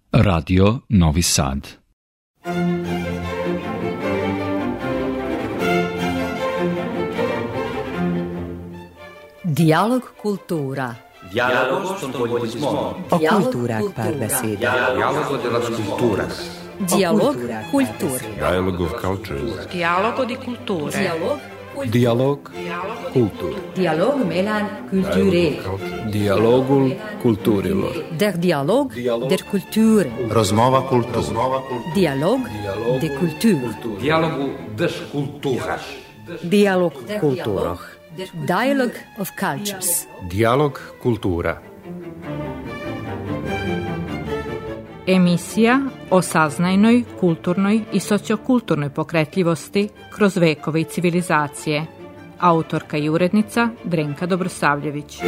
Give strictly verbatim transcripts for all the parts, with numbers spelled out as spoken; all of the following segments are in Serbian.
Radio Novi Sad. Dialog kultura. Dialogo spontanismo. O kulturák párbeszéd. Dialogo de las culturas. Dialog kultur. Dialogue of cultures. Dialogo di culture. Dialog Dialog kultur. Dialog mellan kulturer. Dialogul kulturilor. Der Dialog der Kulturen. Rozmova kultura. Dialog de kultur. Dialogo das culturas. Dialog kulturoh. Dialog of cultures. Dialog kultura. Emisija o saznajnoj, kulturnoj i sociokulturnoj pokretljivosti kroz vekove i civilizacije. Autorka i urednica Drenka Dobrosavljević.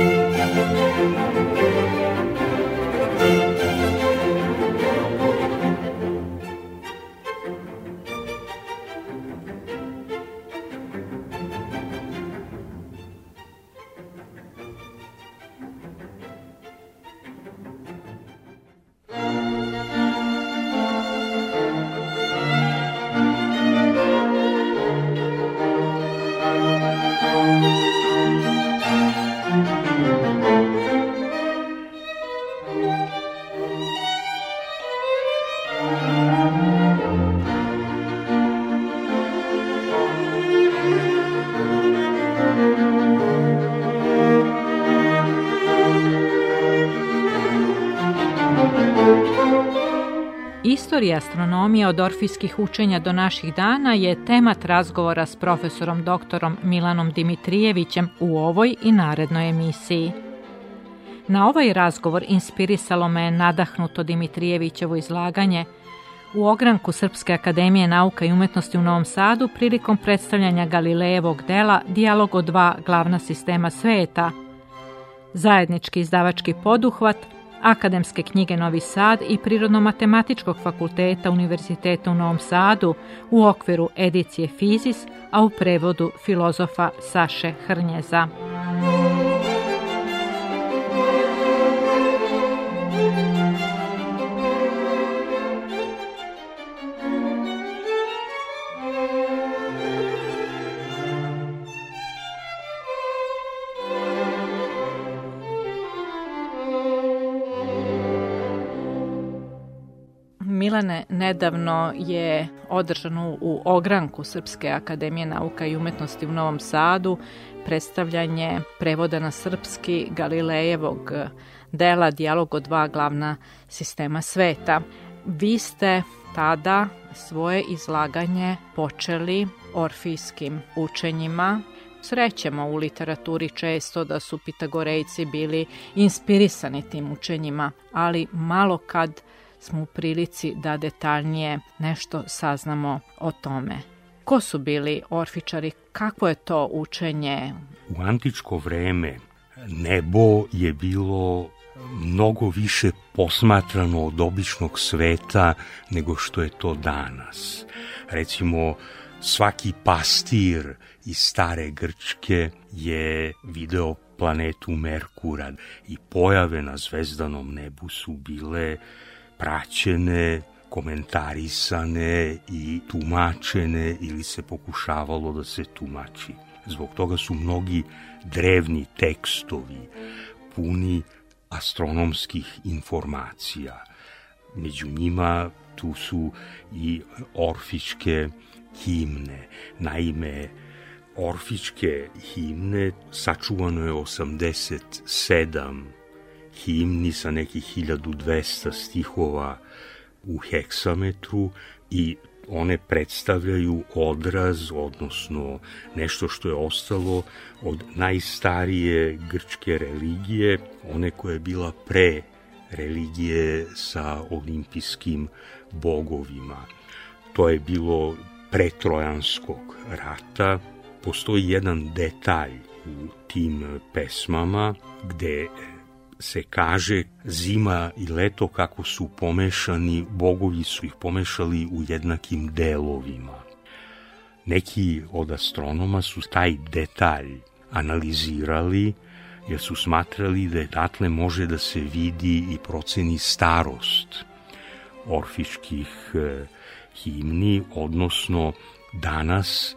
Istorija astronomije od orfijskih učenja do naših dana je temat razgovora s profesorom doktorom Milanom Dimitrijevićem u ovoj i narednoj emisiji. Na ovaj razgovor inspirisalo me nadahnuto Dimitrijevićevo izlaganje u ogranku Srpske akademije nauka i umetnosti u Novom Sadu prilikom predstavljanja Galilejevog dela Dijalog o dva glavna sistema sveta, zajednički izdavački poduhvat Akademske knjige Novi Sad i Prirodno-matematičkog fakulteta Univerziteta u Novom Sadu u okviru edicije Fizis, a u prevodu filozofa Saše Hrnjeza. Milane, nedavno je održano u ogranku Srpske akademije nauka i umetnosti u Novom Sadu predstavljanje prevoda na srpski Galilejevog dela Dijalog o dva glavna sistema sveta. Vi ste tada svoje izlaganje počeli orfijskim učenjima. Srećemo u literaturi često da su Pitagorejci bili inspirisani tim učenjima, ali malo kad smo u prilici da detaljnije nešto saznamo o tome. Ko su bili orfičari? Kako je to učenje? U antičko vreme nebo je bilo mnogo više posmatrano od običnog sveta nego što je to danas. Recimo, svaki pastir iz stare Grčke je video planetu Merkura i pojave na zvezdanom nebu su bile praćene, komentarisane i tumačene ili se pokušavalo da se tumači. Zbog toga su mnogi drevni tekstovi puni astronomskih informacija. Među njima tu su i orfičke himne. Naime, orfičke himne sačuvano je osamdeset sedam himni sa nekih hiljadu dvesta stihova u heksametru i one predstavljaju odraz, odnosno nešto što je ostalo od najstarije grčke religije, one koja je bila pre religije sa olimpijskim bogovima. To je bilo pre Trojanskog rata. Postoji jedan detalj u tim pesmama gde se kaže zima i leto kako su pomešani, bogovi su ih pomešali u jednakim delovima. Neki od astronoma su taj detalj analizirali jer su smatrali da datle može da se vidi i proceni starost orfiških himni, odnosno danas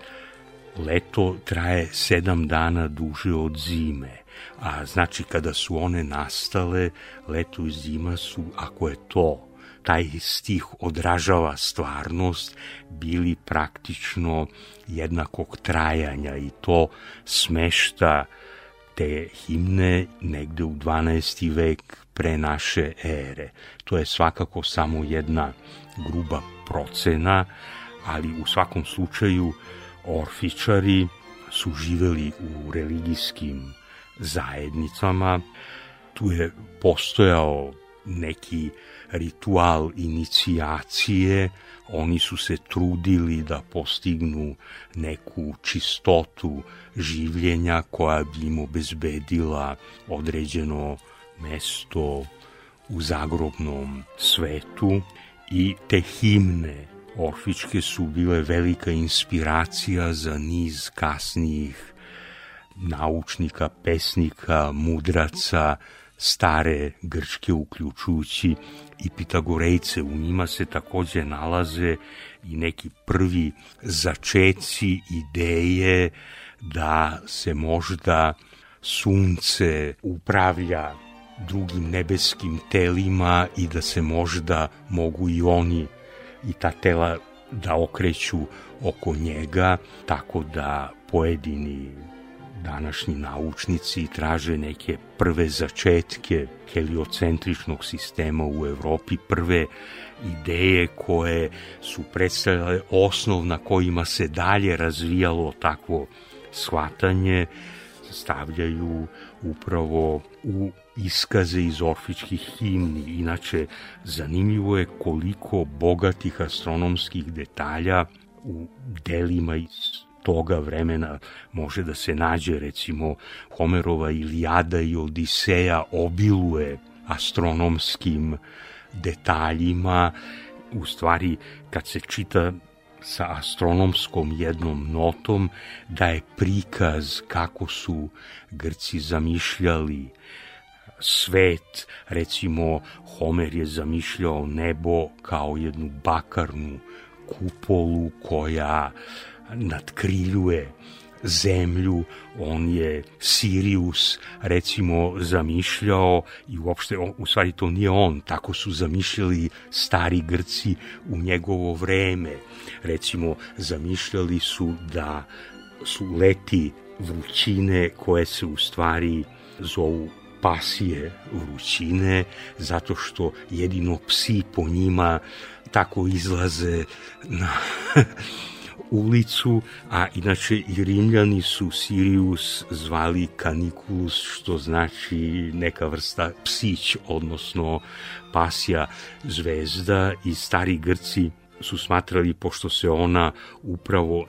leto traje sedam dana duže od zime, a znači kada su one nastale, leto i zima su, ako je to, taj stih odražava stvarnost, bili praktično jednakog trajanja i to smešta te himne negde u dvanaesti vek pre naše ere. To je svakako samo jedna gruba procena, ali u svakom slučaju orfičari su živeli u religijskim zajednicama. Tu je postojao neki ritual inicijacije, oni su se trudili da postignu neku čistotu življenja koja bi im obezbedila određeno mesto u zagrobnom svetu i te himne orfičke su bile velika inspiracija za niz kasnijih naučnika, pesnika, mudraca, stare Grčke, uključujući i Pitagorejce. U njima se takođe nalaze i neki prvi začeci ideje da se možda sunce upravlja drugim nebeskim telima i da se možda mogu i oni i ta tela da okreću oko njega, tako da pojedini današnji naučnici traže neke prve začetke heliocentričnog sistema u Evropi, prve ideje koje su predstavljale osnov na kojima se dalje razvijalo takvo shvatanje, stavljaju upravo u iskaze iz orfičkih himni. Inače, zanimljivo je koliko bogatih astronomskih detalja u delima iz toga vremena može da se nađe. Recimo, Homerova Ilijada i Odiseja obiluje astronomskim detaljima. U stvari, kad se čita sa astronomskom jednom notom, da je prikaz kako su Grci zamišljali svet. Recimo, Homer je zamišljao nebo kao jednu bakarnu kupolu koja nadkriljuje zemlju. On je Sirius recimo zamišljao i uopšte, u stvari to nije on, tako su zamišljali stari Grci u njegovo vreme. Recimo zamišljali su da su leti vrućine koje se u stvari zovu pasije vrućine, zato što jedino psi po njima tako izlaze na ulicu, a inače i Rimljani su Sirius zvali Caniculus, što znači neka vrsta psić, odnosno pasja zvezda, i stari Grci su smatrali, pošto se ona upravo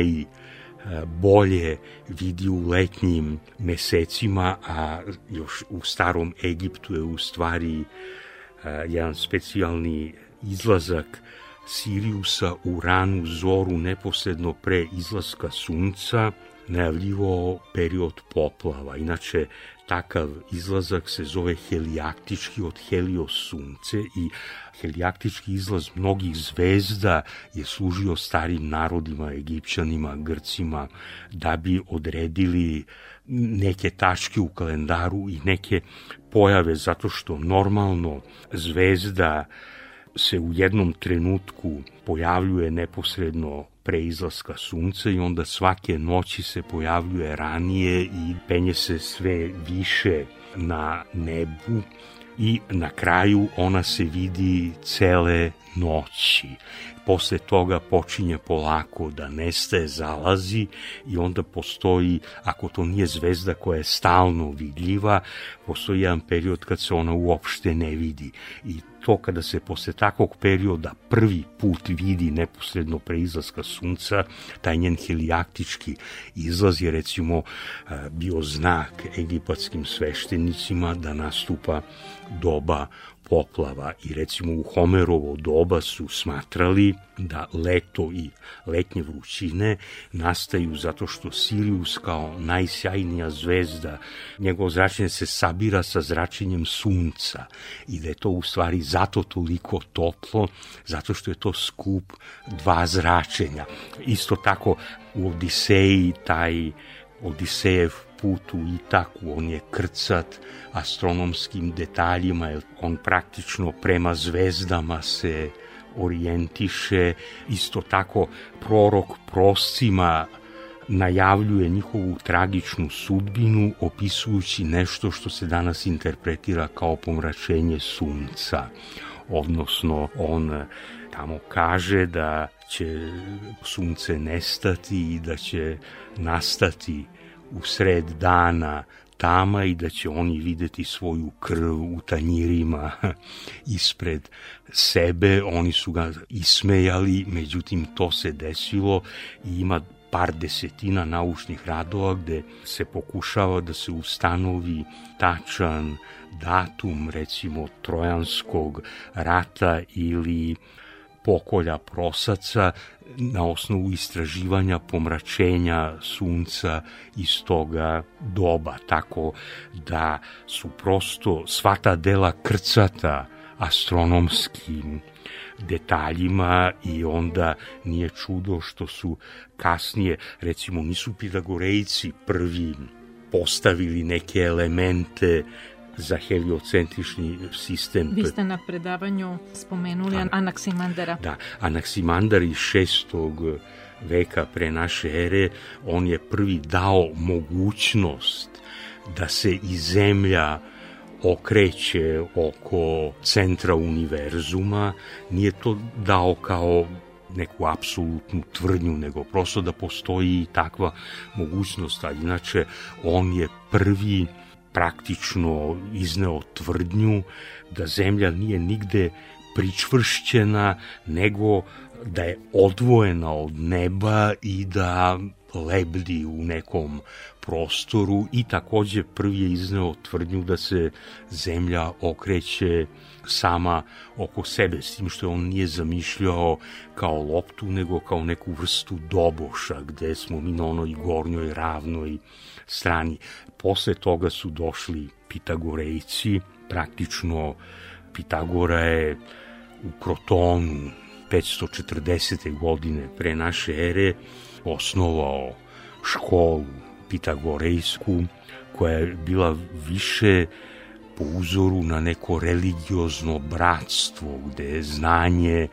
najbolje vidi u letnjim mesecima, a još u starom Egiptu je u stvari jedan specijalni izlazak Siriusa u ranu zoru neposredno pre izlaska sunca najavljivao period poplava. Inače, takav izlazak se zove helijaktički, od helios sunce, i helijaktički izlaz mnogih zvezda je služio starim narodima, Egipćanima, Grcima, da bi odredili neke tačke u kalendaru i neke pojave, zato što normalno zvezda se u jednom trenutku pojavljuje neposredno pre izlaska sunca i onda svake noći se pojavljuje ranije i penje se sve više na nebu i na kraju ona se vidi cele noći. Posle toga počinje polako da nestaje, zalazi i onda postoji, ako to nije zvezda koja je stalno vidljiva, postoji jedan period kad se ona uopšte ne vidi. I to kada se posle takvog perioda prvi put vidi neposredno pre izlaska sunca, taj njen helijaktički izlaz je recimo bio znak egipatskim sveštenicima da nastupa doba poplava. I recimo u Homerovo doba su smatrali da leto i letnje vrućine nastaju zato što Sirius kao najsjajnija zvezda, njegovo zračenje se sabira sa zračenjem sunca i da je to u stvari zato toliko toplo, zato što je to skup dva zračenja. Isto tako u Odiseji, taj Odisejev put u Itaku, on je krcat astronomskim detaljima, jer on praktično prema zvezdama se orijentiše. Isto tako prorok proscima najavljuje njihovu tragičnu sudbinu, opisujući nešto što se danas interpretira kao pomračenje sunca. Odnosno, on tamo kaže da će sunce nestati i da će nastati u sred dana tama i da će oni videti svoju krv u tanjirima ispred sebe. Oni su ga ismejali, međutim to se desilo i ima par desetina naučnih radova gde se pokušava da se ustanovi tačan datum, recimo Trojanskog rata ili pokolja Prosaca na osnovu istraživanja pomračenja sunca iz toga doba, tako da su prosto sva ta dela krcata astronomskim detaljima i onda nije čudo što su kasnije, recimo nisu Pitagorejci prvi postavili neke elemente za heliocentrični sistem. Vi ste na predavanju spomenuli An- Anaksimandera. Da, Anaksimandar iz šestog veka pre naše ere, on je prvi dao mogućnost da se i Zemlja okreće oko centra univerzuma. Nije to dao kao neku apsolutnu tvrdnju, nego prosto da postoji takva mogućnost, a inače on je prvi praktično izneo tvrdnju da Zemlja nije nigde pričvršćena, nego da je odvojena od neba i da lebdi u nekom prostoru, i takođe prvi je izneo tvrdnju da se Zemlja okreće sama oko sebe, s tim što on nije zamišljao kao loptu, nego kao neku vrstu doboša, gde smo mi na onoj gornjoj ravnoj strani. Posle toga su došli Pitagorejci, praktično Pitagora je u Krotonu petsto četrdesete godine pre naše ere osnovao školu pitagorejsku, koja je bila više po uzoru na neko religiozno bratstvo, gde je znanje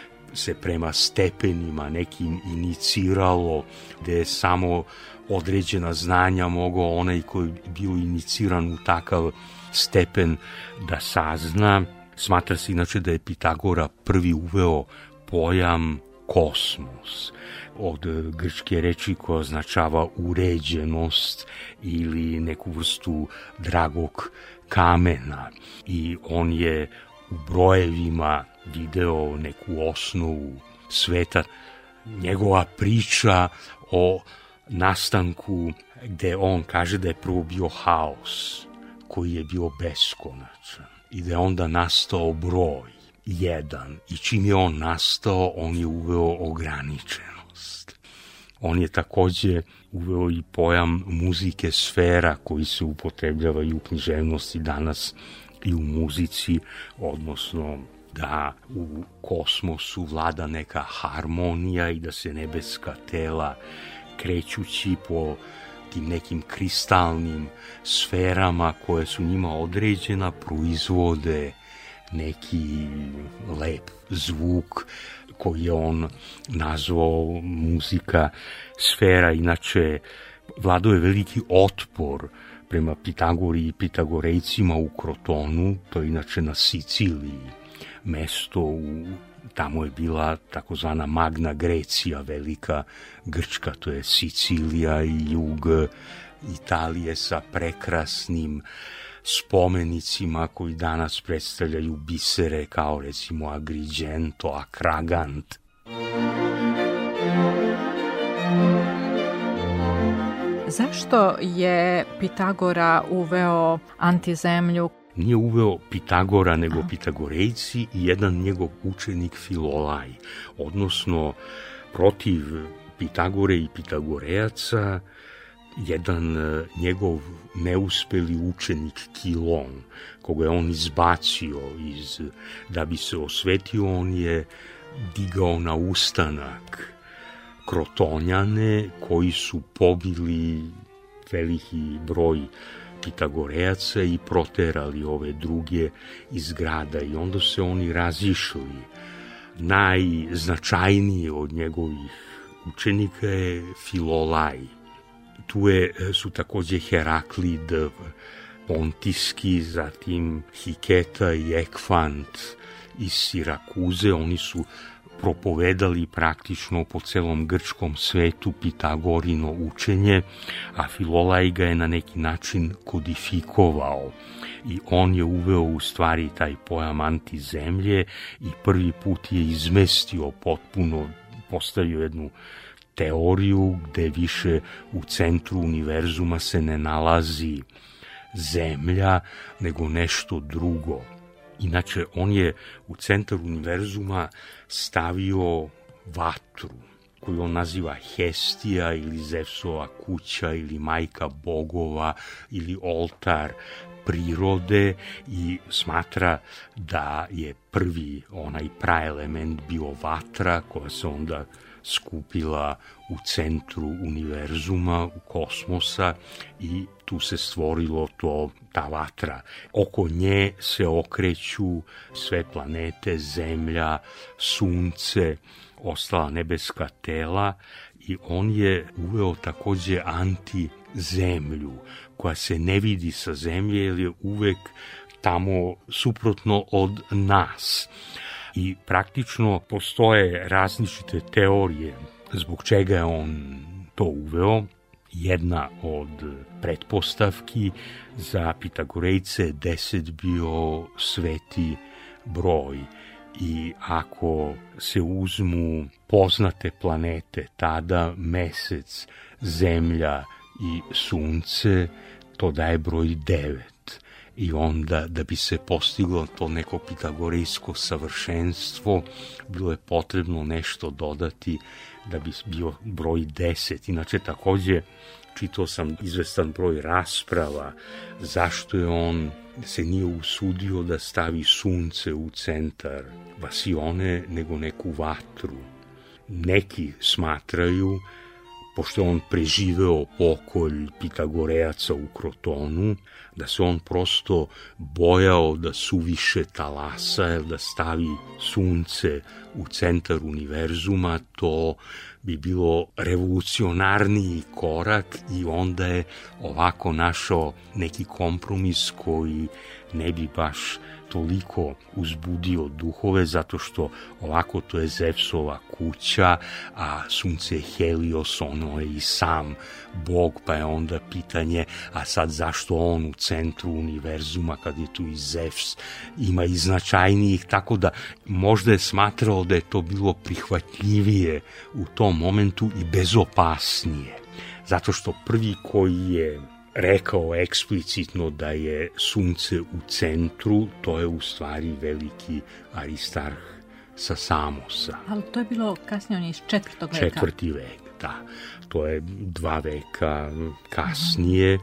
se prema stepenima nekim iniciralo, gde je samo određena znanja mogao onaj koji je bio iniciran u takav stepen da sazna. Smatra se inače da je Pitagora prvi uveo pojam kosmos, od grčke reči koja označava uređenost ili neku vrstu dragog kamena, i on je u brojevima video neku osnovu sveta. Njegova priča o nastanku, gde on kaže da je prvo bio haos koji je bio beskonačan i da je onda nastao broj jedan, i čim je on nastao, on je uveo ograničenost. On je takođe uveo i pojam muzike sfera koji se upotrebljava i u književnosti danas i u muzici, odnosno da u kosmosu vlada neka harmonija i da se nebeska tela krećući po tim nekim kristalnim sferama koje su njima određena proizvode neki lep zvuk koji je on nazvao muzika sfera. Inače, vladao je veliki otpor prema Pitagori i Pitagorejcima u Krotonu, to je inače na Siciliji, mesto u, tamo je bila takozvana Magna Grecija, velika Grčka, to je Sicilija i jug Italije sa prekrasnim spomenicima koji danas predstavljaju bisere kao recimo Agrigento, Akragant. Zašto je Pitagora uveo antizemlju? nije uveo Pitagora, nego Pitagorejci i jedan njegov učenik Filolaj, odnosno protiv Pitagore i Pitagorejaca jedan njegov neuspeli učenik Kilon, koga je on izbacio iz, da bi se osvetio, on je digao na ustanak Krotonjane koji su pobili veliki broj Pitagorejaca i proterali ove druge iz grada i onda se oni razišli. Najznačajniji od njegovih učenika je Filolaj. Tu je, su takođe Heraklid Pontiski, zatim Hiketa i Ekfant iz Sirakuze. Oni su propovedali praktično po celom grčkom svetu Pitagorino učenje, a Filolaj ga je na neki način kodifikovao i on je uveo u stvari taj pojam antizemlje i prvi put je izmestio potpuno, postavio jednu teoriju gde više u centru univerzuma se ne nalazi zemlja, nego nešto drugo. Inače, on je u centar univerzuma stavio vatru, koju on naziva Hestija ili Zevsova kuća ili majka bogova ili oltar prirode i smatra da je prvi onaj praelement bio vatra koja se onda skupila u centru univerzuma, u kosmosa i tu se stvorilo to, ta vatra. Oko nje se okreću sve planete, zemlja, sunce, ostala nebeska tela i on je uveo takođe antizemlju koja se ne vidi sa zemlje jer je uvek tamo suprotno od nas. I praktično postoje različite teorije zbog čega je on to uveo. Jedna od pretpostavki za Pitagorejce je deset bio sveti broj i ako se uzmu poznate planete, tada mesec, zemlja i sunce, to daje broj devet. I onda, da bi se postiglo to neko pitagorejsko savršenstvo, bilo je potrebno nešto dodati da bi bio broj deset. Inače, takođe, čitao sam izvestan broj rasprava zašto je on se nije usudio da stavi sunce u centar vasione, nego neku vatru. Neki smatraju, pošto je on preživeo pokolj Pitagorejaca u Krotonu, da se on prosto bojao da suviše talasa, jer da stavi sunce u centar univerzuma, to bi bilo revolucionarniji korak i onda je ovako našao neki kompromis koji ne bi baš toliko uzbudio duhove, zato što ovako to je Zevsova kuća, a sunce je Helios, ono je i sam bog, pa je onda pitanje, a sad zašto on u centru univerzuma kad je tu i Zevs, ima i značajnijih, tako da možda je smatrao da je to bilo prihvatljivije u tom momentu i bezopasnije, zato što prvi koji je rekao eksplicitno da je sunce u centru, to je u stvari veliki Aristarh sa Samosa. Ali to je bilo kasnije, on je iz četvrtog veka. Četvrti vek, da. To je dva veka kasnije.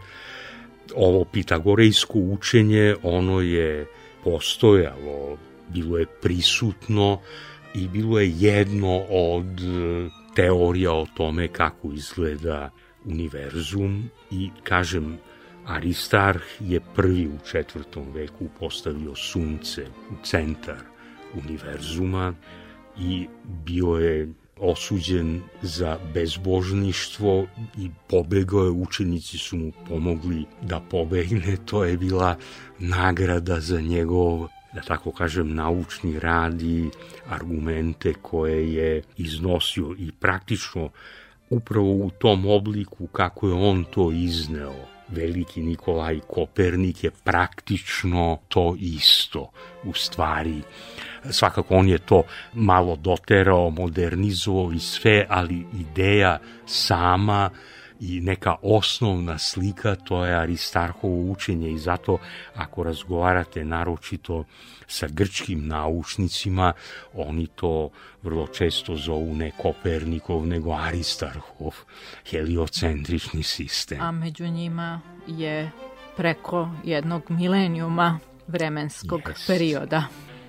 Ovo pitagorejsko učenje, ono je postojalo, bilo je prisutno i bilo je jedno od teorija o tome kako izgleda univerzum i, kažem, Aristarh je prvi u četvrtom veku postavio sunce u centar univerzuma i bio je osuđen za bezbožništvo i pobegao je, učenici su mu pomogli da pobegne, to je bila nagrada za njegov, da tako kažem, naučni rad i argumente koje je iznosio i praktično upravo u tom obliku kako je on to izneo. Veliki Nikolaj Kopernik je praktično to isto u stvari. Svakako on je to malo doterao, modernizovao i sve, ali ideja sama i neka osnovna slika, to je Aristarhovo učenje i zato ako razgovarate naročito sa grčkim naučnicima, oni to vrlo često zovu ne Kopernikov, nego Aristarhov heliocentrični sistem. A među njima je preko jednog milenijuma vremenskog yes. perioda.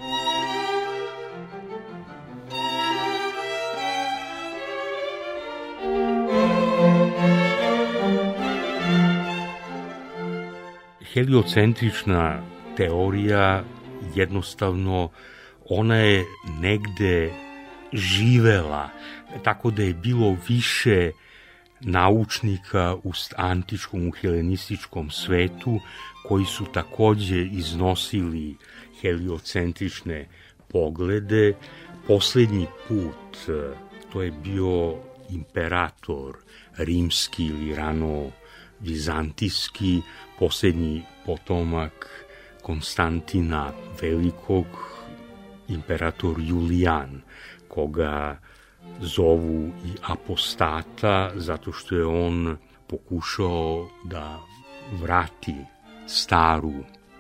Heliocentrična teorija jednostavno ona je negde živela, tako da je bilo više naučnika u antičkom, u helenističkom svetu koji su takođe iznosili heliocentrične poglede. Poslednji put to je bio imperator rimski ili rano vizantijski, poslednji potomak Konstantina Velikog, imperator Julijan, koga zovu i apostata zato što je on pokušao da vrati staru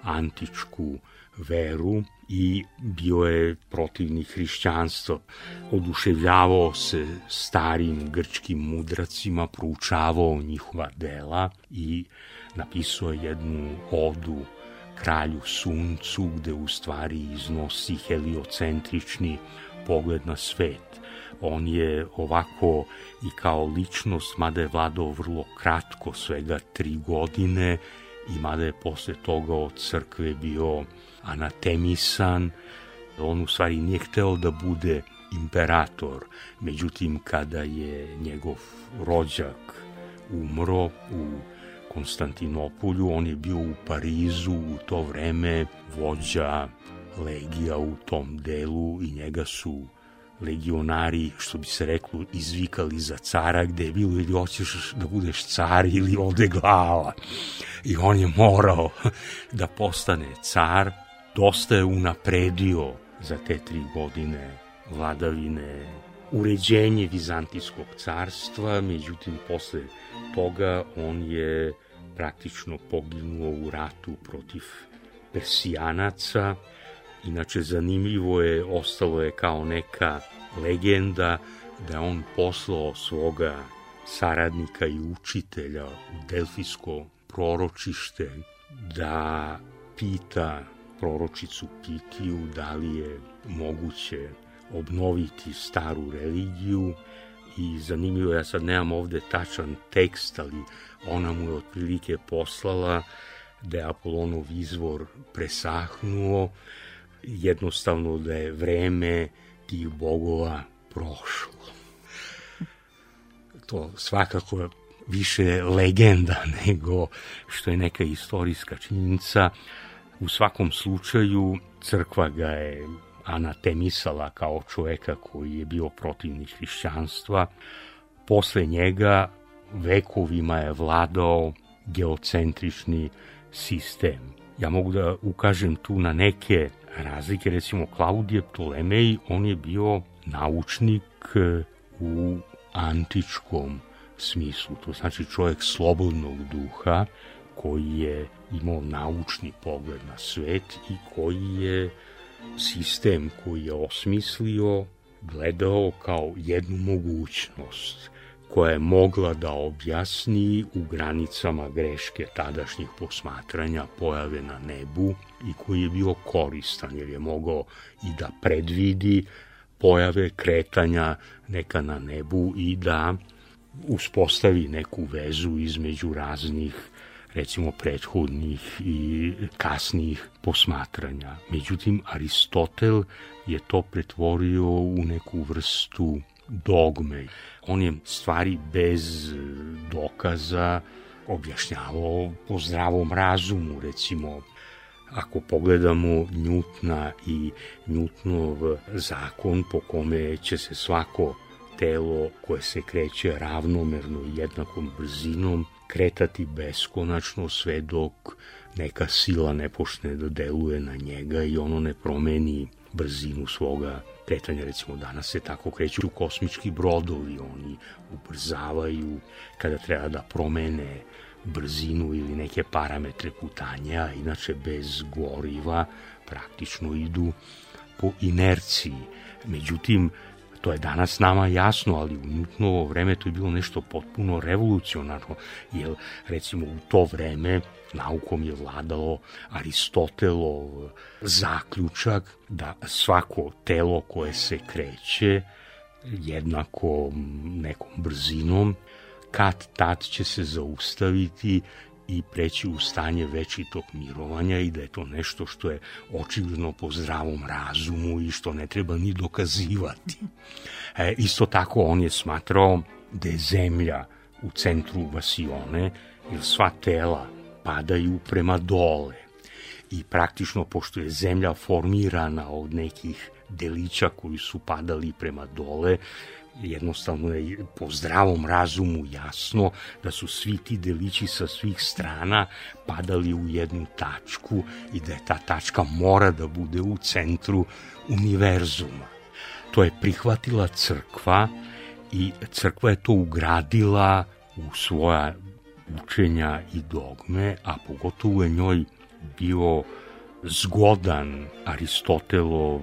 antičku veru i bio je protivnik hrišćanstva. Oduševljavao se starim grčkim mudracima, proučavao njihova dela i napisao jednu odu kralju suncu gde u stvari iznosi heliocentrični pogled na svet. On je ovako i kao ličnost, mada je vladao vrlo kratko, svega tri godine, i mada je posle toga od crkve bio anatemisan, on u stvari nije hteo da bude imperator. Međutim, kada je njegov rođak umro u Konstantinopolju, on je bio u Parizu u to vreme vođa legija u tom delu i njega su legionari, što bi se reklo, izvikali za cara, gde je bilo ili hoćeš da budeš car ili ode glava. I on je morao da postane car. Dosta je unapredio za te tri godine vladavine uređenje Vizantijskog carstva, međutim posle toga on je praktično poginuo u ratu protiv Persijanaca. Inače, zanimljivo je, ostalo je kao neka legenda da je on poslao svoga saradnika i učitelja u Delfijsko proročište da pita proročicu Pitiju da li je moguće obnoviti staru religiju. I zanimljivo, ja sad nemam ovde tačan tekst, ali ona mu je otprilike poslala da je Apolonov izvor presahnuo, jednostavno da je vreme tih bogova prošlo. To svakako više legenda nego što je neka istorijska činjenica. U svakom slučaju crkva ga je anatemisala kao čoveka koji je bio protivnik hrišćanstva. Posle njega vekovima je vladao geocentrični sistem. Ja mogu da ukažem tu na neke razlike, recimo Klaudije Ptolemej, on je bio naučnik u antičkom smislu, to znači čovjek slobodnog duha koji je imao naučni pogled na svet i koji je sistem koji je osmislio gledao kao jednu mogućnost koja je mogla da objasni u granicama greške tadašnjih posmatranja pojave na nebu i koji je bio koristan jer je mogao i da predvidi pojave kretanja neka na nebu i da uspostavi neku vezu između raznih, recimo, prethodnih i kasnijih posmatranja. Međutim, Aristotel je to pretvorio u neku vrstu dogme. On je stvari bez dokaza objašnjavao po zdravom razumu, recimo, ako pogledamo Njutna i Njutnov zakon po kome će se svako telo koje se kreće ravnomerno i jednakom brzinom kretati beskonačno sve dok neka sila ne počne da deluje na njega i ono ne promeni brzinu svoga kretanja, recimo danas se tako kreću kosmički brodovi, oni ubrzavaju kada treba da promene brzinu ili neke parametre putanja, a inače bez goriva praktično idu po inerciji. Međutim, to je danas nama jasno, ali u Newtonovo vreme to je bilo nešto potpuno revolucionarno, jer recimo u to vreme naukom je vladalo Aristotelov zaključak da svako telo koje se kreće jednako nekom brzinom, kad tad će se zaustaviti i preći u stanje večitog mirovanja i da je to nešto što je očigledno po zdravom razumu i što ne treba ni dokazivati. E, isto tako on je smatrao da je zemlja u centru vasione, jer sva tela padaju prema dole. I praktično, pošto je zemlja formirana od nekih delića koji su padali prema dole, jednostavno je po zdravom razumu jasno da su svi ti delići sa svih strana padali u jednu tačku i da je ta tačka mora da bude u centru univerzuma. To je prihvatila crkva i crkva je to ugradila u svoja učenja i dogme, a pogotovo je njoj bio zgodan Aristotelov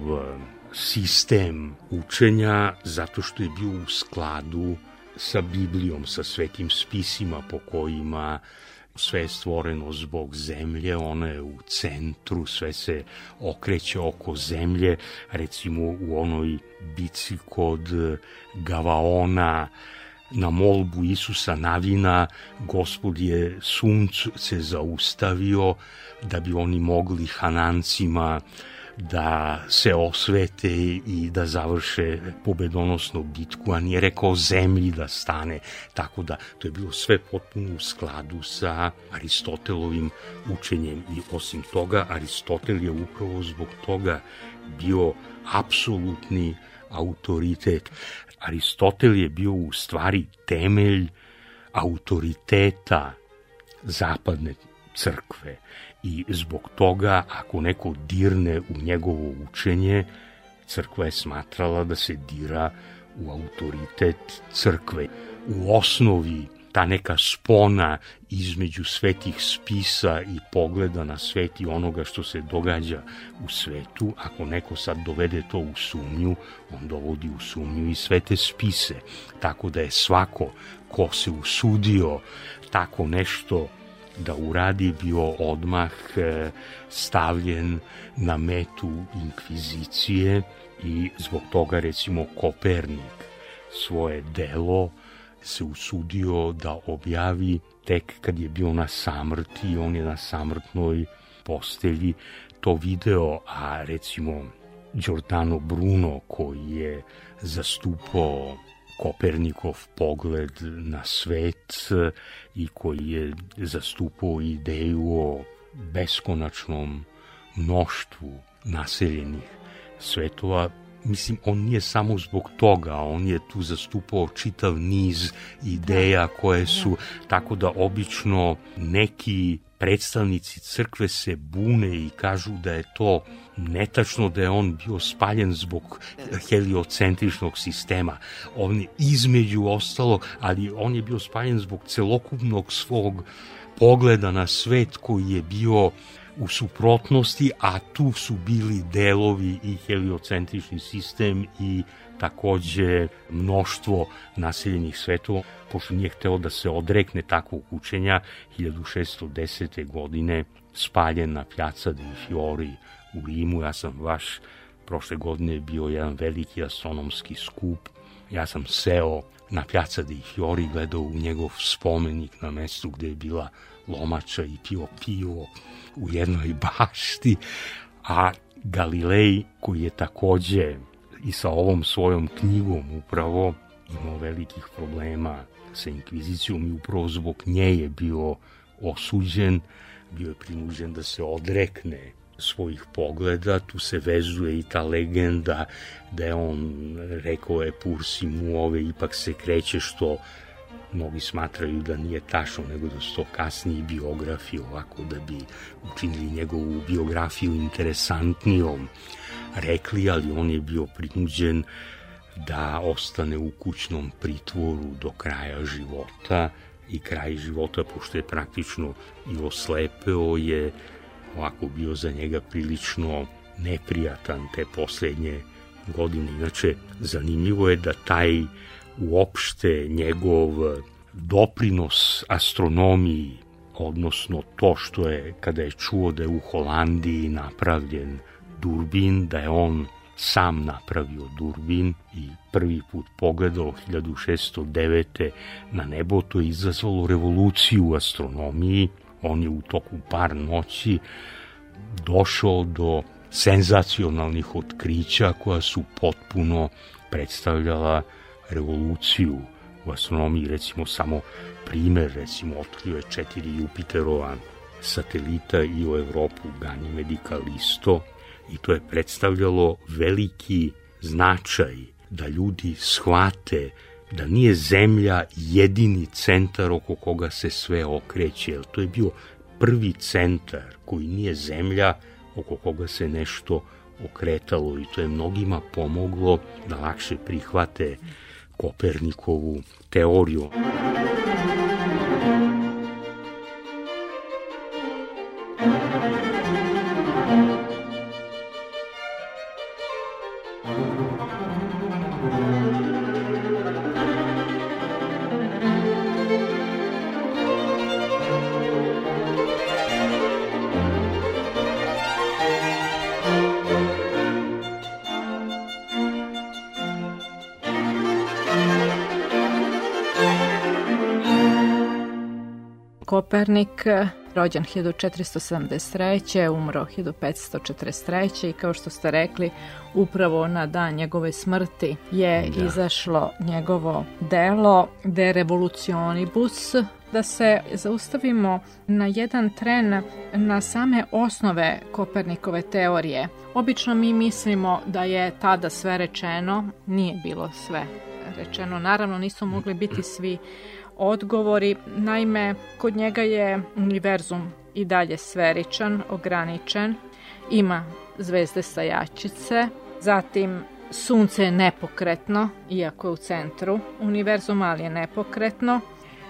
sistem učenja zato što je bio u skladu sa Biblijom, sa svetim spisima po kojima sve je stvoreno zbog zemlje, ona je u centru, sve se okreće oko zemlje. Recimo u onoj bici kod Gavaona na molbu Isusa Navina, Gospod je suncu se zaustavio da bi oni mogli Hanancima da se osvete i da završe pobedonosnu bitku, a nije rekao zemlji da stane. Tako da to je bilo sve potpuno u skladu sa Aristotelovim učenjem i osim toga Aristotel je upravo zbog toga bio apsolutni autoritet. Aristotel je bio u stvari temelj autoriteta zapadne crkve i zbog toga ako neko dirne u njegovo učenje, crkva je smatrala da se dira u autoritet crkve. U osnovi ta neka spona između svetih spisa i pogleda na svet i onoga što se događa u svetu, ako neko sad dovede to u sumnju, on dovodi u sumnju i svete spise. Tako da je svako ko se usudio tako nešto da uradi bio odmah stavljen na metu inkvizicije i zbog toga recimo Kopernik svoje delo se usudio da objavi tek kad je bio na samrti, on je na samrtnoj postelji to video, a recimo Giordano Bruno koji je zastupao Kopernikov pogled na svet i koji je zastupao ideju o beskonačnom mnoštvu naseljenih svetova. Mislim, on nije samo zbog toga, on je tu zastupao čitav niz ideja koje su, tako da obično neki predstavnici crkve se bune i kažu da je to netačno, da je on bio spaljen zbog heliocentričnog sistema. On je između ostalo, ali on je bio spaljen zbog celokupnog svog pogleda na svet koji je bio u suprotnosti, a tu su bili delovi i heliocentrični sistem i takođe mnoštvo naseljenih svetova. Pošto nije hteo da se odrekne takvog učenja, hiljadu šeststo desete. godine spaljen na Piazza dei Fiori u Rimu. Ja sam baš prošle godine bio jedan veliki astronomski skup. Ja sam seo na Piazza dei Fiori, gledao u njegov spomenik na mestu gde je bila lomača i pio pivo u jednoj bašti, a Galilej, koji je takođe i sa ovom svojom knjigom upravo imao velikih problema sa inkvizicijom i upravo zbog nje je bio osuđen, bio je prinuđen da se odrekne svojih pogleda. Tu se vezuje i ta legenda da je on rekao je pursi muove, ipak se kreće, što mnogi smatraju da nije tačno, nego da su to kasnije biografije, ovako da bi učinili njegovu biografiju interesantnijom. rekli, ali on je bio prinuđen da ostane u kućnom pritvoru do kraja života i kraj života, pošto je praktično i oslepeo, je ovako bio za njega prilično neprijatan te posljednje godine. Inače, zanimljivo je da taj uopšte njegov doprinos astronomiji, odnosno to što je, kada je čuo da je u Holandiji napravljen durbin, da je on sam napravio durbin i prvi put pogledao hiljadu šeststo devete. na nebo, to je izazvalo revoluciju u astronomiji. On je u toku par noći došao do senzacionalnih otkrića koja su potpuno predstavljala revoluciju u astronomiji. Recimo, samo primer, recimo, otkrio je četiri Jupiterova satelita i u Evropu Ganimed i Kalisto, i to je predstavljalo veliki značaj da ljudi shvate da nije Zemlja jedini centar oko koga se sve okreće, jer to je bio prvi centar koji nije Zemlja, oko koga se nešto okretalo, i to je mnogima pomoglo da lakše prihvate Kopernikovu teoriju. Kopernik, rođen hiljadu četiristo sedamdeset treće. umro hiljadu petsto četrdeset treće. i kao što ste rekli, upravo na dan njegove smrti je da. izašlo njegovo delo De Revolutionibus. Da se zaustavimo na jedan tren na same osnove Kopernikove teorije. Obično mi mislimo da je tada sve rečeno, nije bilo sve rečeno. Naravno, nisu mogli biti svi odgovori. Naime, kod njega je univerzum i dalje sferičan, ograničen, ima zvezde stajačice, zatim sunce je nepokretno, iako je u centru univerzuma, ali je nepokretno.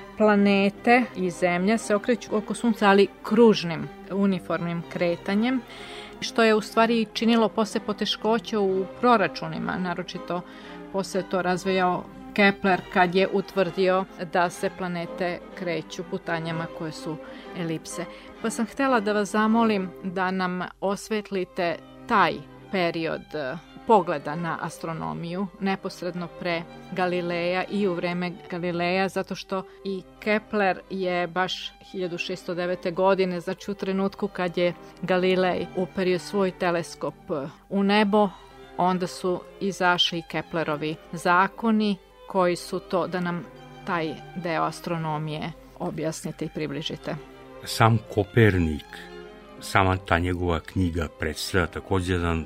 Planete i Zemlja se okreću oko sunca, ali kružnim, uniformnim kretanjem, što je u stvari činilo posle poteškoće u proračunima, naročito posle to razvijao Kepler kad je utvrdio da se planete kreću putanjama koje su elipse. Pa sam htjela da vas zamolim da nam osvetlite taj period pogleda na astronomiju neposredno pre Galileja i u vreme Galileja, zato što i Kepler je baš hiljadu šeststo devete. godine, znači u trenutku kad je Galilej uperio svoj teleskop u nebo, onda su izašli Keplerovi zakoni, koji su to, da nam taj deo astronomije objasnite i približite. Sam Kopernik, sama ta njegova knjiga predstavlja također jedan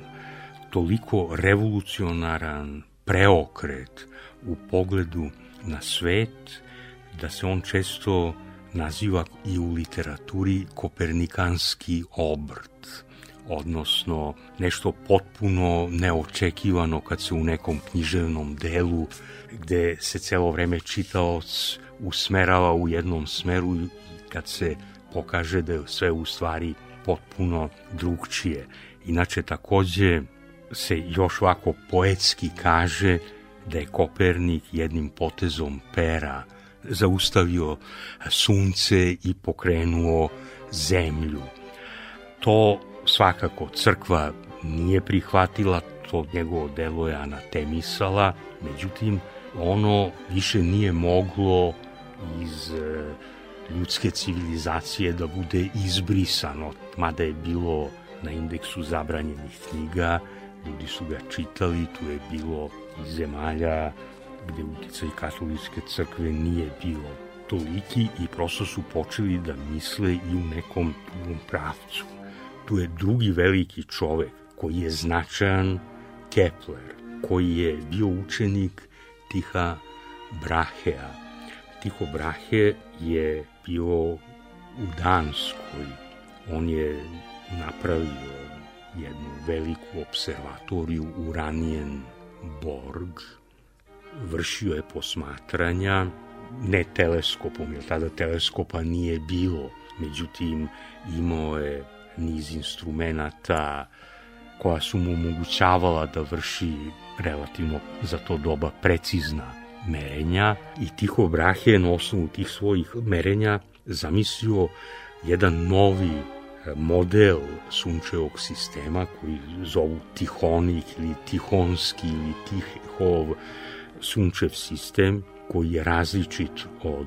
toliko revolucionaran preokret u pogledu na svet, da se on često naziva i u literaturi kopernikanski obrt, odnosno nešto potpuno neočekivano kad se u nekom književnom delu gde se celo vreme čitaoc usmerava u jednom smeru i kad se pokaže da je sve u stvari potpuno drugčije. Inače, takođe se još ovako poetski kaže da je Kopernik jednim potezom pera zaustavio sunce i pokrenuo zemlju. To svakako crkva nije prihvatila, to njegovo delo je anatemisala, međutim, ono više nije moglo iz ljudske civilizacije da bude izbrisano, mada je bilo na indeksu zabranjenih knjiga, ljudi su ga čitali, tu je bilo i zemalja gde uticaj katoličke crkve nije bilo toliki i prosto su počeli da misle i u nekom drugom pravcu. Tu je drugi veliki čovek koji je značajan, Kepler, koji je bio učenik Tycha Brahea. Tycho Brahe je bio u Danskoj. On je napravio jednu veliku observatoriju Uranienborg. Vršio je posmatranja, ne teleskopom, jer tada teleskopa nije bilo, međutim imao je niz instrumenata koja su mu omogućavala da vrši relativno za to doba precizna merenja i Tycho Brahe je na osnovu tih svojih merenja zamislio jedan novi model sunčevog sistema koji zovu Tihonik ili Tihonski ili Tihov sunčev sistem, koji je različit od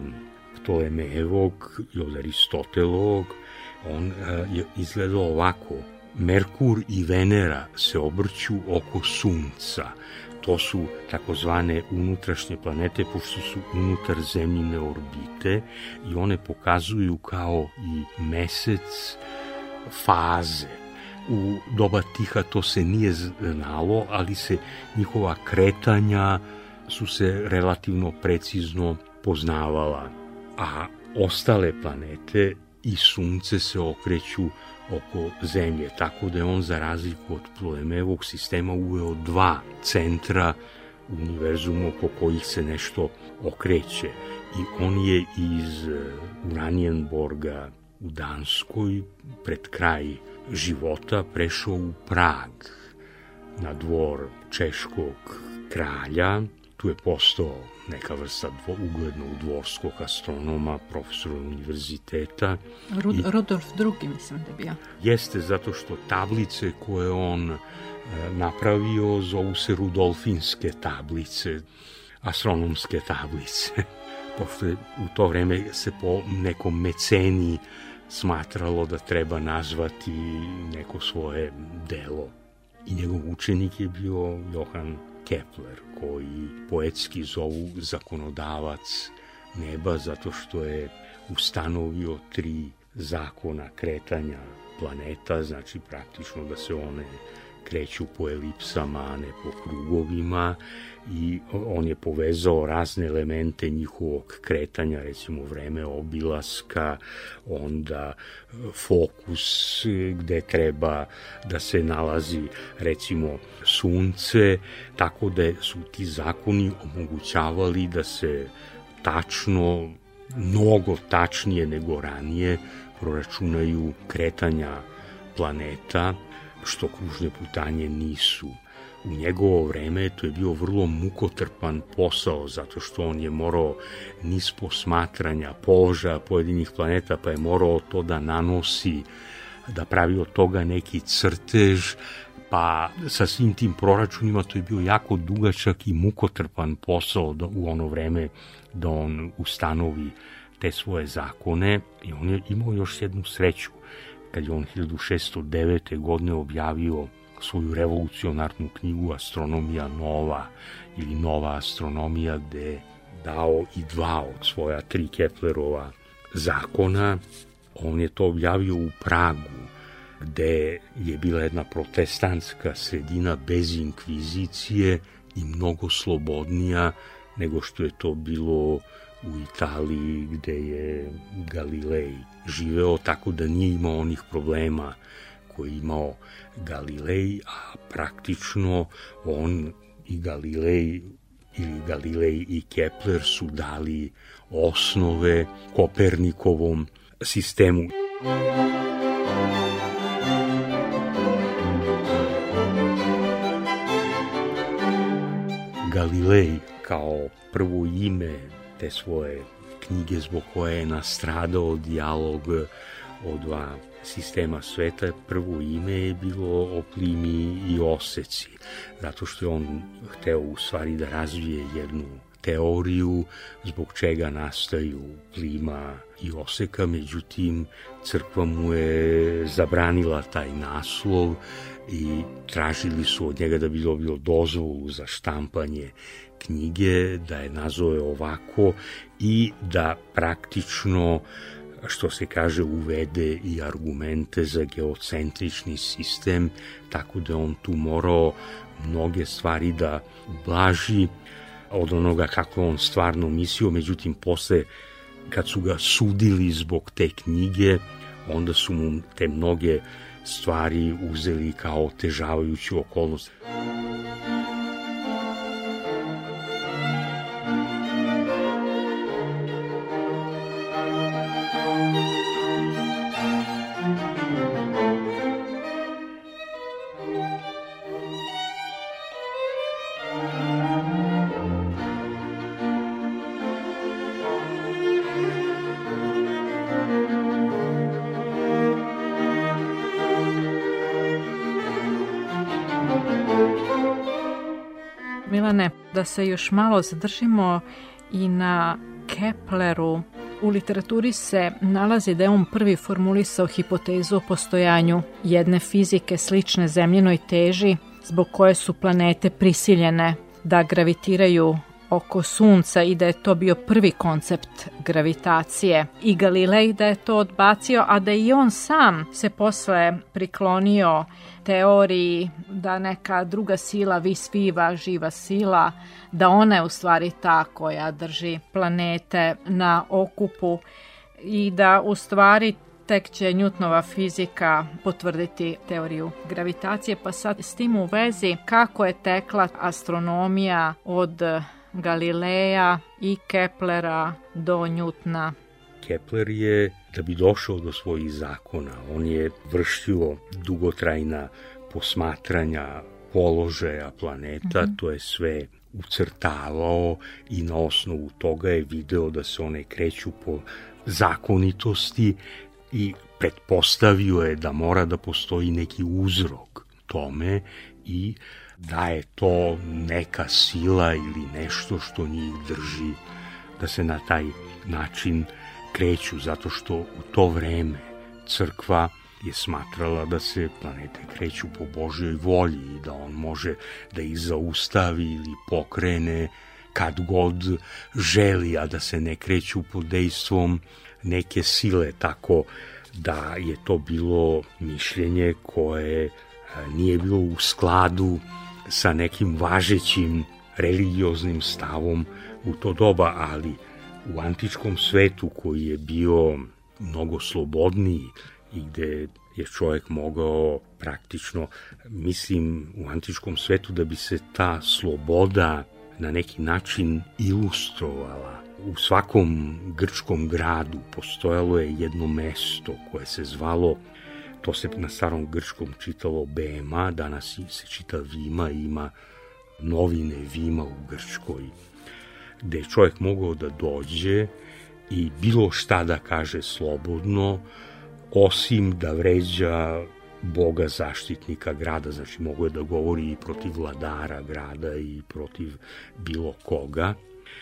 Ptolemejevog i od Aristotelovog. On je izgledao ovako: Merkur i Venera se obrću oko Sunca. To su takozvane unutrašnje planete, pošto su unutar zemljine orbite i one pokazuju kao i mesec faze. U doba Tiha to se nije znalo, ali se njihova kretanja su se relativno precizno poznavala. A ostale planete i Sunce se okreću oko Zemlje, tako da je on za razliku od Ptolemejevog sistema uveo dva centra u univerzumu oko kojih se nešto okreće. I on je iz Uranienborga u Danskoj pred kraj života prešao u Prag na dvor češkog kralja. Tu je postao neka vrsta dvo, uglednog dvorskog astronoma, profesora univerziteta. Rud, I, Rudolf drugi mislim da je bio. Jeste, zato što tablice koje on e, napravio zovu se Rudolfinske tablice, astronomske tablice. Pošto je u to vreme se po nekom meceni smatralo da treba nazvati neko svoje delo. I njegov učenik je bio Johann Kepler, koji poetski zovu zakonodavac neba, zato što je ustanovio tri zakona kretanja planeta, znači praktično da se one kreću po elipsama, a ne po krugovima, i on je povezao razne elemente njihovog kretanja, recimo vreme obilaska, onda fokus gde treba da se nalazi recimo Sunce, tako da su ti zakoni omogućavali da se tačno, mnogo tačnije nego ranije proračunaju kretanja planeta, što kružne putanje nisu. U njegovo vreme to je bio vrlo mukotrpan posao, zato što on je morao niz posmatranja položaja pojedinih planeta, pa je morao to da nanosi, da pravi od toga neki crtež, pa sa svim tim proračunima to je bio jako dugačak i mukotrpan posao da, u ono vreme da on ustanovi te svoje zakone. I on je imao još jednu sreću, kad je on hiljadu šeststo devete. godine objavio svoju revolucionarnu knjigu Astronomija nova ili Nova astronomija, gde je dao i dva od svoja tri Keplerova zakona. On je to objavio u Pragu, gde je bila jedna protestantska sredina bez inkvizicije i mnogo slobodnija nego što je to bilo u Italiji, gde je Galilej živeo, tako da nije imao onih problema koji je imao Galilej, a praktično on i Galilej ili Galilej i Kepler su dali osnove Kopernikovom sistemu. Galilej kao prvo ime te svoje knjige zbog koje je nastradao dijalog o dva sistema sveta, prvo ime je bilo o plimi i oseci, zato što je on hteo u stvari da razvije jednu teoriju zbog čega nastaju plima i oseka, međutim crkva mu je zabranila taj naslov i tražili su od njega da bi dobio dozvolu za štampanje knjige, da je nazove ovako i da praktično, što se kaže, uvede i argumente za geocentrični sistem, tako da on tu morao mnoge stvari da ublaži od onoga kako on stvarno mislio. Međutim, posle, kad su ga sudili zbog te knjige, onda su mu te mnoge stvari uzeli kao otežavajuću okolnost. Milane, da se još malo zadržimo i na Kepleru. U literaturi se nalazi da je on prvi formulisao hipotezu o postojanju jedne fizike slične zemljinoj teži, zbog koje su planete prisiljene da gravitiraju oko Sunca i da je to bio prvi koncept gravitacije. I Galilej da je to odbacio, a da i on sam se posle priklonio teoriji da neka druga sila, vis viva, živa sila, da ona je u stvari ta koja drži planete na okupu i da u stvari tek će Newtonova fizika potvrditi teoriju gravitacije. Pa sad s tim u vezi kako je tekla astronomija od Galileja i Keplera do Newtona. Kepler je, da bi došao do svojih zakona, on je vršio dugotrajna posmatranja položaja planeta, mm-hmm. to je sve ucrtavao i na osnovu toga je video da se one kreću po zakonitosti i pretpostavio je da mora da postoji neki uzrok tome i da je to neka sila ili nešto što njih drži da se na taj način kreću, zato što u to vreme crkva je smatrala da se planete kreću po Božjoj volji i da on može da ih zaustavi ili pokrene kad god želi, a da se ne kreću pod dejstvom neke sile, tako da je to bilo mišljenje koje nije bilo u skladu sa nekim važećim religioznim stavom u to doba, ali u antičkom svetu koji je bio mnogo slobodniji i gde je čovjek mogao praktično, mislim u antičkom svetu da bi se ta sloboda na neki način ilustrovala. U svakom grčkom gradu postojalo je jedno mesto koje se zvalo, to se na starom grčkom čitalo Bema, danas se čita Vima, ima novine Vima u Grčkoj, gde je čovjek mogao da dođe i bilo šta da kaže slobodno, osim da vređa Boga zaštitnika grada, znači mogo je da govori i protiv vladara grada i protiv bilo koga.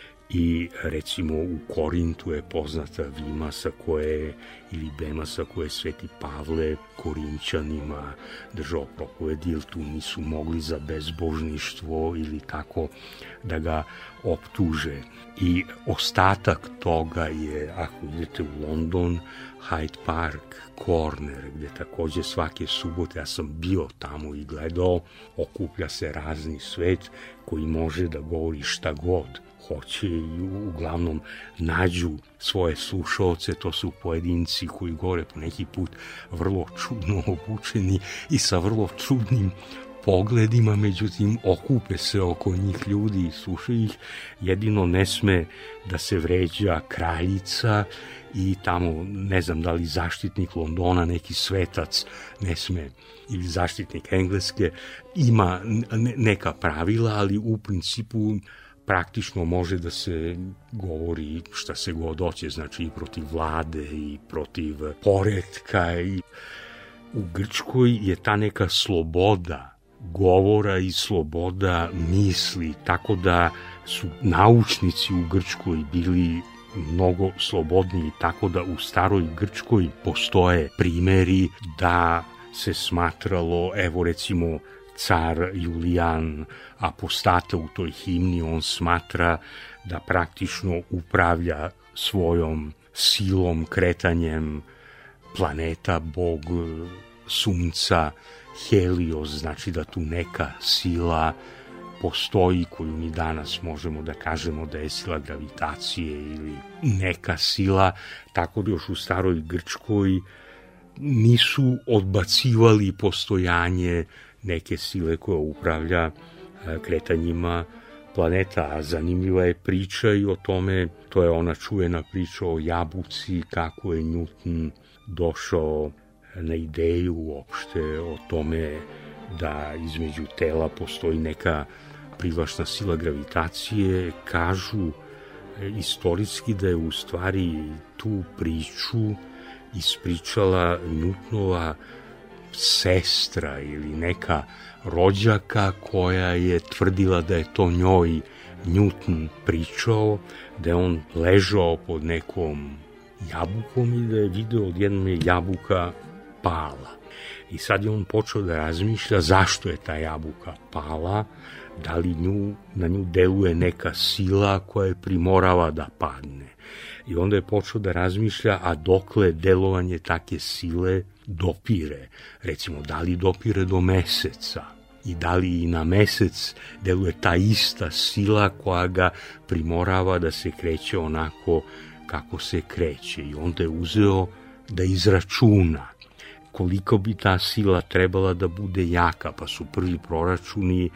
I recimo u Korintu je poznata Vima sa koje, ili Bema sa koje Sveti Pavle Korinćanima držao propovedi, jer tu nisu mogli za bezbožništvo ili tako da ga optuže. I ostatak toga je, ako idete u London, Hyde Park Corner, gde takođe svake subote, ja sam bio tamo i gledao, okuplja se razni svet koji može da govori šta god hoće i uglavnom nađu svoje slušaoce, to su pojedinci koji govore po neki put vrlo čudno obučeni i sa vrlo čudnim pogledima, međutim okupe se oko njih ljudi i slušaju ih. Jedino ne sme da se vređa kraljica i tamo, ne znam da li zaštitnik Londona, neki svetac ne sme, ili zaštitnik Engleske, ima neka pravila, ali u principu praktično može da se govori šta se god hoće, znači i protiv vlade i protiv poretka. I u Grčkoj je ta neka sloboda govora i sloboda misli, tako da su naučnici u Grčkoj bili mnogo slobodniji, tako da u staroj Grčkoj postoje primeri da se smatralo, evo recimo car Julijan Apostata u toj himni, on smatra da praktično upravlja svojom silom, kretanjem planeta, bog sunca, Helios, znači da tu neka sila postoji koju mi danas možemo da kažemo da je sila gravitacije ili neka sila, tako da još u staroj Grčkoj nisu odbacivali postojanje neke sile koja upravlja kretanjima planeta. A zanimljiva je priča i o tome, to je ona čuvena priča o jabuci, kako je Newton došao na ideju uopšte o tome da između tela postoji neka privlačna sila gravitacije. Kažu istorijski da je u stvari tu priču ispričala Newtonova sestra ili neka rođaka koja je tvrdila da je to njoj Newton pričao, da je on ležao pod nekom jabukom i da je video odjednom je jabuka pala. I sad je on počeo da razmišlja zašto je ta jabuka pala, da li nju, na nju deluje neka sila koja je primorava da padne. I onda je počeo da razmišlja, a dokle delovanje take sile dopire. Recimo, da li dopire do meseca i da li i na mesec deluje ta ista sila koja ga primorava da se kreće onako kako se kreće. I onda je uzeo da izračuna koliko bi ta sila trebala da bude jaka, pa su prvi proračuni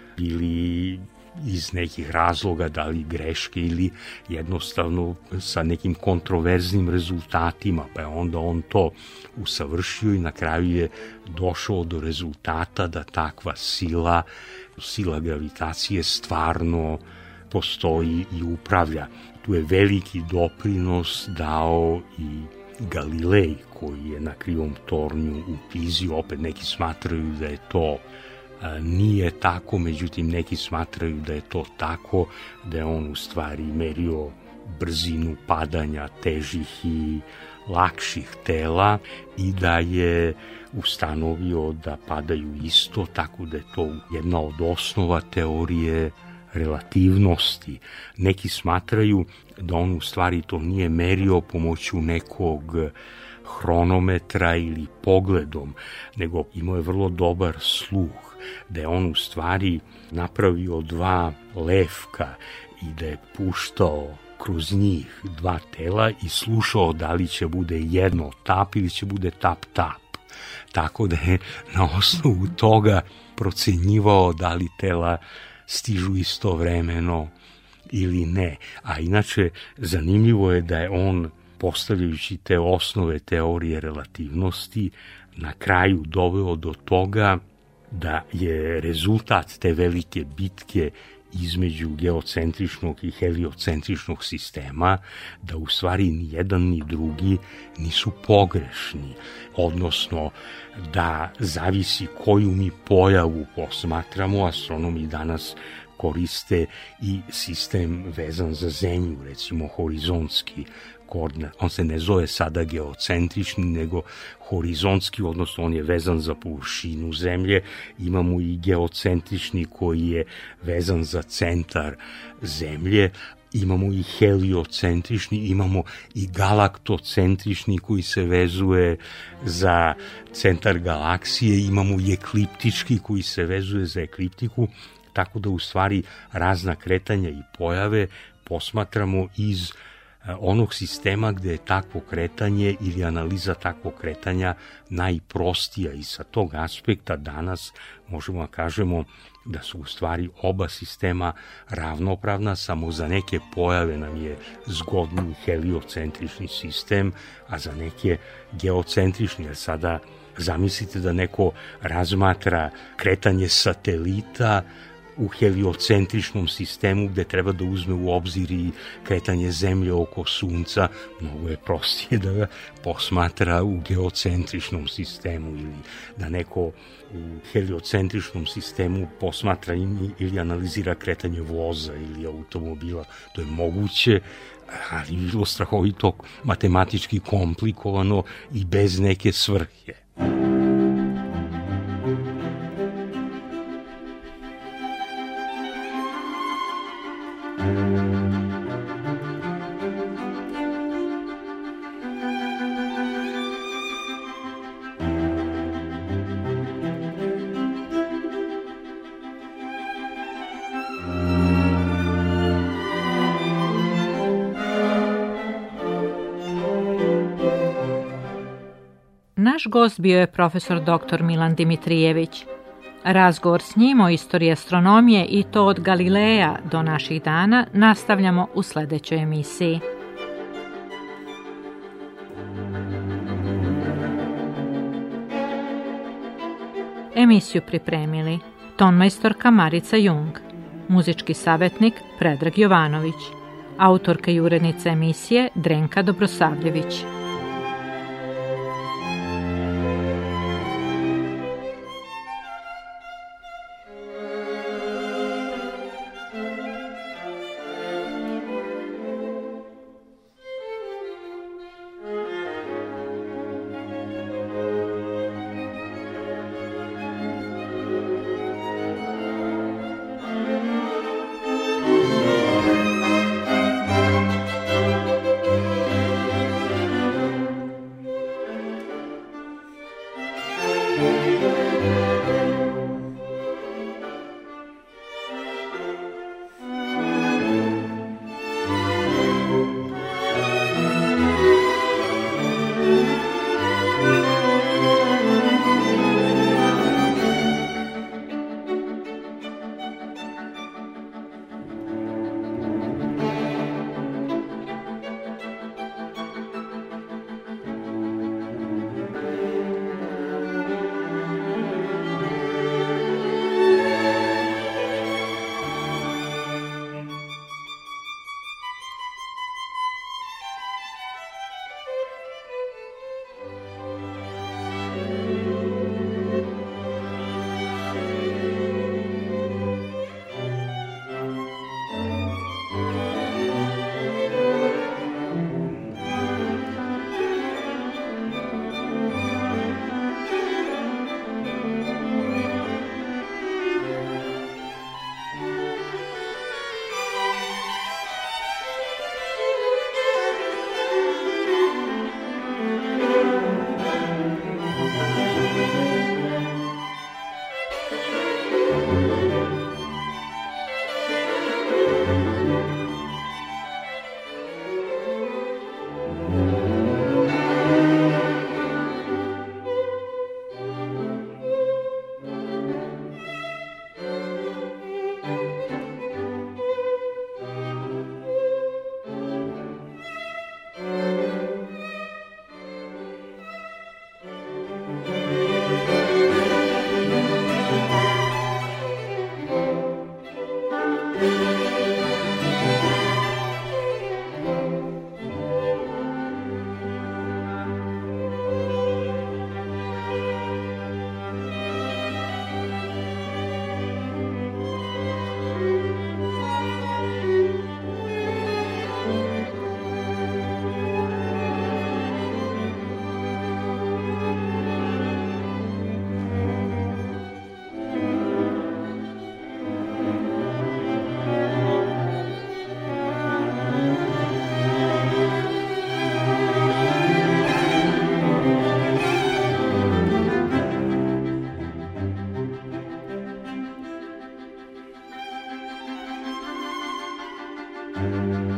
bili iz nekih razloga, da li greške ili jednostavno sa nekim kontroverznim rezultatima, pa je onda on to usavršio i na kraju je došao do rezultata da takva sila, sila gravitacije stvarno postoji i upravlja. Tu je veliki doprinos dao i Galilej, koji je na krivom tornju u Pizi. Opet neki smatraju da je to nije tako, međutim neki smatraju da je to tako, da je on u stvari merio brzinu padanja težih i lakših tela i da je ustanovio da padaju isto, tako da je to jedna od osnova teorije relativnosti. Neki smatraju da on u stvari to nije merio pomoću nekog hronometra ili pogledom, nego imao je vrlo dobar sluh, da je on u stvari napravio dva levka i da je puštao kroz njih dva tela i slušao da li će bude jedno tap ili će bude tap tap. Tako da je na osnovu toga procenjivao da li tela stižu istovremeno ili ne. A inače, zanimljivo je da je on, postavljajući te osnove teorije relativnosti, na kraju doveo do toga da je rezultat te velike bitke između geocentričnog i heliocentričnog sistema, da u stvari ni jedan ni drugi nisu pogrešni, odnosno da zavisi koju mi pojavu posmatramo. Astronomi danas koriste i sistem vezan za zemlju, recimo horizontski koordinat. On se ne zove sada geocentrični, nego horizontski, odnosno on je vezan za površinu zemlje. Imamo i geocentrični koji je vezan za centar zemlje, imamo i heliocentrični, imamo i galaktocentrični koji se vezuje za centar galaksije, imamo i ekliptički koji se vezuje za ekliptiku, tako da u stvari razna kretanja i pojave posmatramo iz onog sistema gde je takvo kretanje ili analiza takvog kretanja najprostija, i sa tog aspekta danas možemo da kažemo da su u stvari oba sistema ravnopravna, samo za neke pojave nam je zgodniji heliocentrični sistem, a za neke geocentrični. Jer sada zamislite da neko razmatra kretanje satelita u heliocentričnom sistemu gde treba da uzme u obzir i kretanje zemlje oko sunca. Mnogo je prostije da ga posmatra u geocentričnom sistemu, ili da neko u heliocentričnom sistemu posmatra ili analizira kretanje voza ili automobila. To je moguće, ali je bilo strahovito matematički komplikovano i bez neke svrhe. Naš gost bio je profesor doktor Milan Dimitrijević. Razgovor s njim o istoriji astronomije i to od Galileja do naših dana nastavljamo u sljedećoj emisiji. Emisiju pripremili tonmajstorka Marica Jung, muzički savjetnik Predrag Jovanović, autorka i urednica emisije Drenka Dobrosavljević. Thank you.